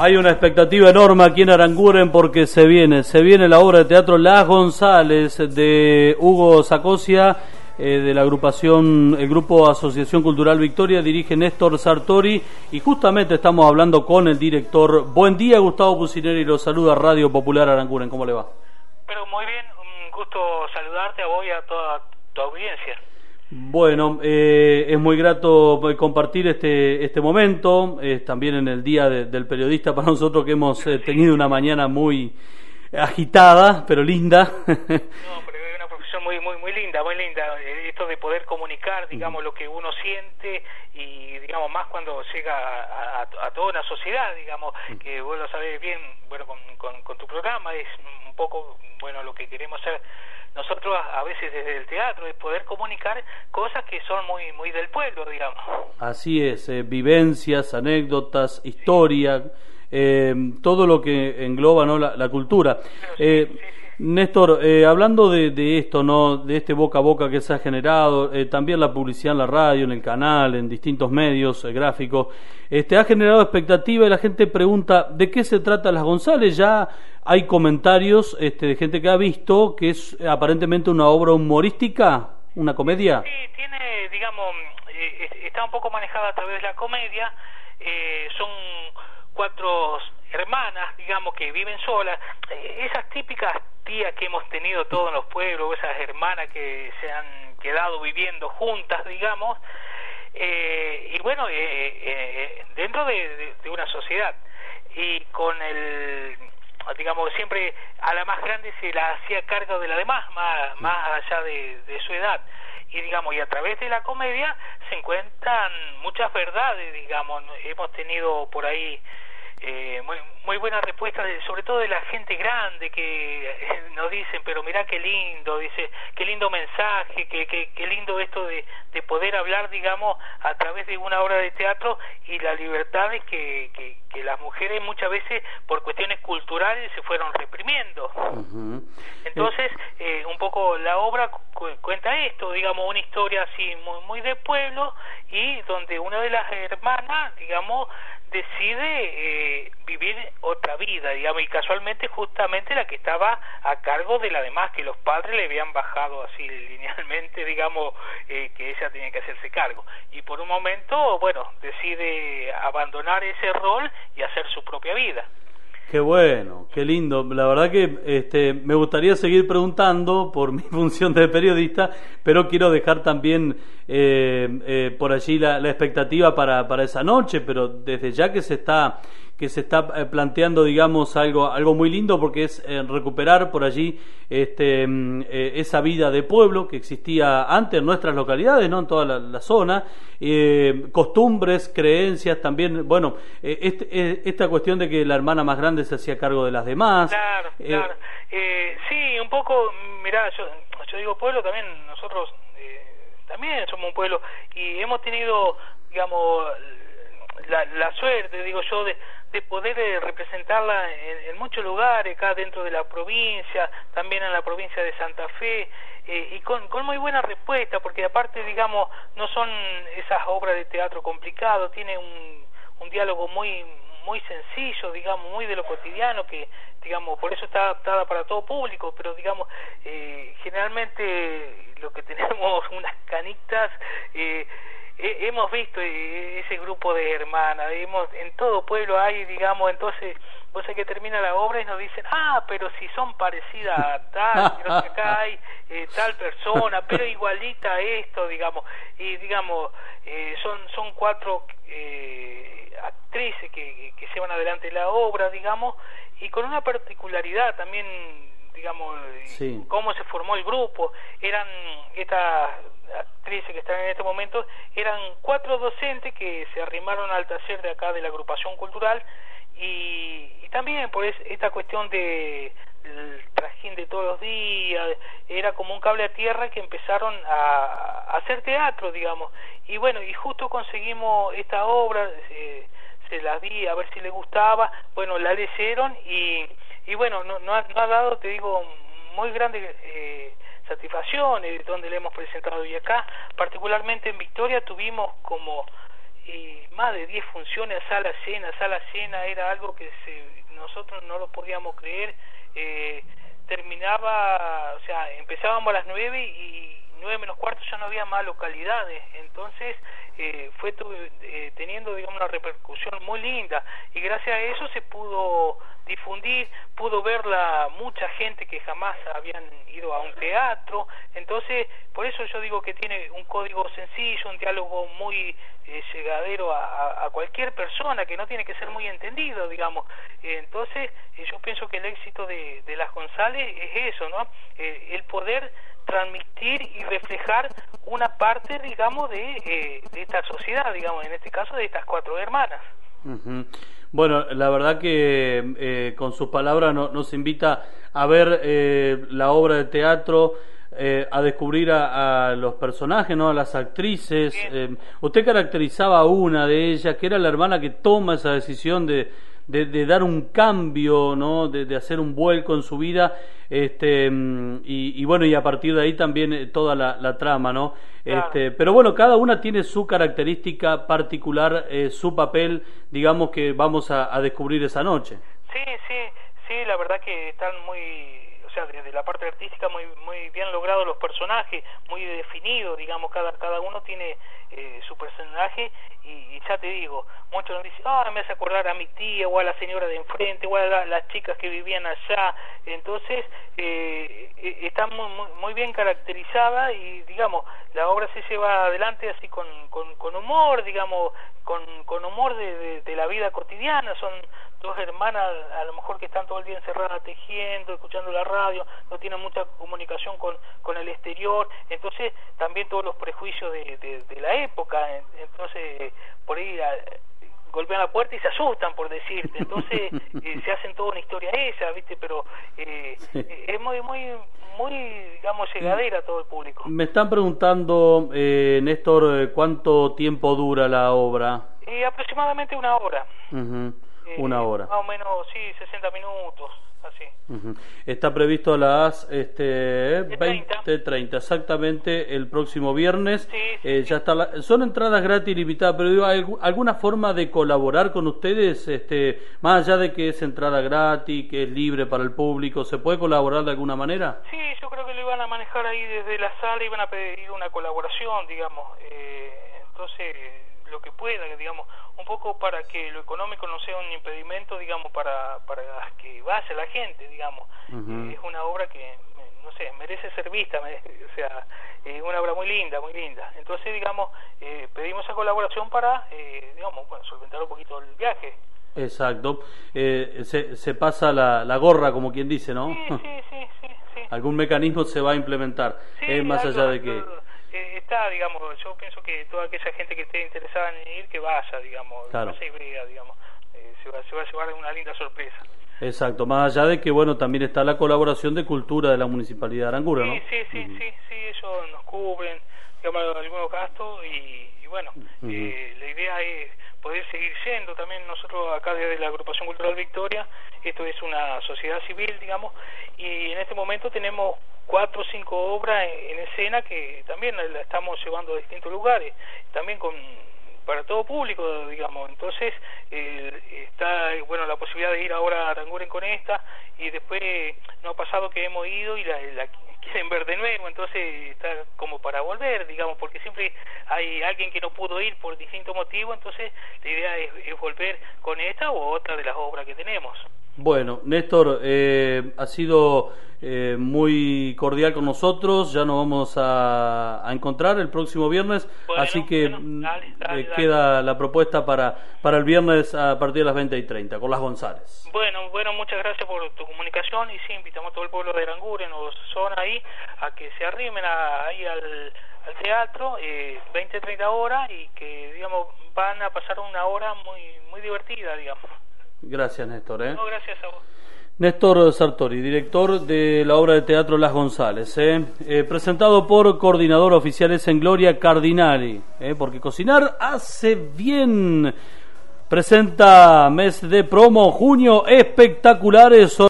Hay una expectativa enorme aquí en Aranguren porque se viene la obra de teatro Las González de Hugo Sacosia, de la agrupación, el grupo Asociación Cultural Victoria, dirige Néstor Sartori, y justamente estamos hablando con el director. Buen día, Gustavo Pucineri, lo saluda Radio Popular Aranguren, ¿cómo le va? Pero muy bien, un gusto saludarte a vos y a toda tu audiencia. Bueno, es muy grato compartir este momento, también en el Día del Periodista para nosotros, que hemos tenido una mañana muy agitada, pero linda. No, pero es una profesión muy linda, muy linda, esto de poder comunicar, digamos, lo que uno siente y, digamos, más cuando llega a toda una sociedad, digamos, que vos lo sabés bien, bueno, con tu programa, es un poco, bueno, lo que queremos hacer nosotros a veces desde el teatro, es poder comunicar cosas que son muy del pueblo, digamos. Así es, vivencias, anécdotas, historia, todo lo que engloba, ¿no?, la cultura. Sí. Néstor, hablando de esto, ¿no?, de este boca a boca que se ha generado, también la publicidad en la radio, en el canal, en distintos medios gráficos, ha generado expectativa y la gente pregunta ¿de qué se trata Las González? Ya hay comentarios de gente que ha visto que es aparentemente una obra humorística, una comedia. Sí, tiene, digamos, está un poco manejada a través de la comedia, son 4 hermanas, digamos, que viven solas, esas típicas tías que hemos tenido todos en los pueblos, esas hermanas que se han quedado viviendo juntas, digamos, y bueno, dentro de una sociedad, y con digamos, siempre a la más grande se la hacía cargo de la demás, más allá de su edad, y digamos, y a través de la comedia se encuentran muchas verdades, digamos, hemos tenido por ahí muy buenas respuestas, sobre todo de la gente grande que nos dicen, pero mirá qué lindo, dice, qué lindo mensaje, qué lindo esto de poder hablar, digamos, a través de una obra de teatro, y la libertad de que las mujeres muchas veces por cuestiones culturales se fueron reprimiendo. Uh-huh. Entonces, un poco la obra cuenta esto, digamos, una historia así muy de pueblo, y donde una de las hermanas, digamos, decide vivir otra vida, digamos, y casualmente justamente la que estaba a cargo de la demás, que los padres le habían bajado así linealmente, digamos, que ella tenía que hacerse cargo, y por un momento, bueno, decide abandonar ese rol y hacer su propia vida. Qué bueno, qué lindo. La verdad que me gustaría seguir preguntando por mi función de periodista, pero quiero dejar también por allí la expectativa para esa noche, pero desde ya que se está planteando, digamos, algo muy lindo, porque es recuperar por allí esa vida de pueblo que existía antes en nuestras localidades, ¿no?, en toda la zona, costumbres, creencias también, bueno, esta cuestión de que la hermana más grande se hacía cargo de las demás. Claro. Sí, un poco, mirá, yo digo pueblo, también nosotros también somos un pueblo, y hemos tenido, digamos, la suerte, digo yo, de poder representarla en muchos lugares, acá dentro de la provincia, también en la provincia de Santa Fe, y con muy buena respuesta, porque aparte, digamos, no son esas obras de teatro complicado, tiene un diálogo muy sencillo, digamos, muy de lo cotidiano, que, digamos, por eso está adaptada para todo público, pero, digamos, generalmente lo que tenemos unas canitas, hemos visto ese grupo de hermanas, en todo pueblo hay, digamos, entonces vos sabés que termina la obra y nos dicen, pero si son parecidas a tal, pero que acá hay tal persona, pero igualita a esto, digamos, y digamos, son 4 actrices que llevan adelante la obra, digamos, y con una particularidad también, digamos, sí, cómo se formó el grupo. Eran estas actrices que están en este momento, eran 4 docentes que se arrimaron al taller de acá de la agrupación cultural, y también por esta cuestión del trajín de todos los días, era como un cable a tierra, que empezaron a hacer teatro, digamos, y bueno, y justo conseguimos esta obra, se las di a ver si les gustaba, bueno, la leyeron, y bueno, no ha dado, te digo, muy grande satisfacción, donde le hemos presentado, y acá particularmente en Victoria tuvimos como más de 10 funciones, sala llena, era algo que nosotros no lo podíamos creer. Terminaba, o sea, empezábamos a las 9 y 9 menos cuarto ya no había más localidades, entonces fue teniendo, digamos, una repercusión muy linda, y gracias a eso se pudo difundir, pudo verla mucha gente que jamás habían ido a un teatro. Entonces, por eso yo digo que tiene un código sencillo, un diálogo muy llegadero a cualquier persona, que no tiene que ser muy entendido, digamos. Entonces, yo pienso que el éxito de Las González es eso, ¿no? El poder transmitir y reflejar una parte, digamos, de esta sociedad, digamos, en este caso de estas 4 hermanas. Uh-huh. Bueno, la verdad que con sus palabras nos invita a ver la obra de teatro, a descubrir a los personajes, ¿no? A las actrices. Usted caracterizaba a una de ellas, que era la hermana que toma esa decisión de dar un cambio, ¿no? De hacer un vuelco en su vida, y bueno, y a partir de ahí también toda la trama, ¿no? Claro. Pero bueno, cada una tiene su característica particular, su papel, digamos, que vamos a descubrir esa noche. Sí, la verdad que están muy, o sea, desde la parte artística muy bien logrados los personajes, muy definidos, digamos, cada uno tiene su personaje, y ya te digo, muchos nos dicen, me hace acordar a mi tía, o a la señora de enfrente, o a las chicas que vivían allá. Entonces, está muy bien caracterizada, y digamos, la obra se lleva adelante así con humor, digamos, con humor de la vida cotidiana. Son 2 hermanas, a lo mejor, que están todo el día encerradas tejiendo, escuchando la radio, no tienen mucha comunicación con el exterior, entonces también todos los prejuicios de la época, entonces por ahí golpean la puerta y se asustan, por decirte. Entonces se hacen toda una historia esa, ¿viste? Pero es muy, digamos, llegadera a todo el público. Me están preguntando, Néstor, ¿cuánto tiempo dura la obra? Aproximadamente 1 hora. Uh-huh. 1 hora. Más o menos, sí, 60 minutos, así. Uh-huh. Está previsto a las 20:30, exactamente, el próximo viernes. Sí. Ya está. Son entradas gratis limitadas, pero digo, ¿hay alguna forma de colaborar con ustedes? Más allá de que es entrada gratis, que es libre para el público, ¿se puede colaborar de alguna manera? Sí, yo creo que lo iban a manejar ahí desde la sala, iban a pedir una colaboración, digamos. Entonces, lo que pueda, digamos, un poco para que lo económico no sea un impedimento, digamos, para que vaya la gente, digamos. Uh-huh. Es una obra que, no sé, merece ser vista, o sea, una obra muy linda, muy linda. Entonces, digamos, pedimos esa colaboración para, digamos, bueno, solventar un poquito el viaje. Exacto. Se pasa la gorra, como quien dice, ¿no? Sí. Algún mecanismo se va a implementar, más allá de que... Está, digamos, yo pienso que toda aquella gente que esté interesada en ir, que vaya, digamos, claro. No se vea, digamos, se va a llevar una linda sorpresa. Exacto, más allá de que, bueno, también está la colaboración de cultura de la Municipalidad de Aranguren, ¿no? Sí, ellos nos cubren, digamos, algunos gastos, y bueno, la idea es poder seguir yendo también nosotros acá desde la Agrupación Cultural Victoria. Esto es una sociedad civil, digamos, y en este momento tenemos 4 o 5 obras en escena que también la estamos llevando a distintos lugares, también para todo público, digamos. Entonces está, bueno, la posibilidad de ir ahora a Aranguren con esta, y después no ha pasado que hemos ido y la quieren ver de nuevo, entonces está como para volver, digamos, porque siempre hay alguien que no pudo ir por distintos motivos. Entonces la idea es volver con esta u otra de las obras que tenemos. Bueno, Néstor, ha sido muy cordial con nosotros. Ya nos vamos a encontrar el próximo viernes, bueno, así que dale. Queda la propuesta para el viernes a partir de las 20:30 con Las González. Bueno, muchas gracias por tu comunicación, y sí, invitamos a todo el pueblo de Aranguren o zona ahí a que se arrimen ahí al teatro, 20-30 horas, y que, digamos, van a pasar una hora muy divertida, digamos. Gracias, Néstor. No, gracias a vos. Néstor Sartori, director de la obra de teatro Las González, presentado por coordinador oficiales en Gloria Cardinali, porque cocinar hace bien. Presenta mes de promo, junio, espectaculares.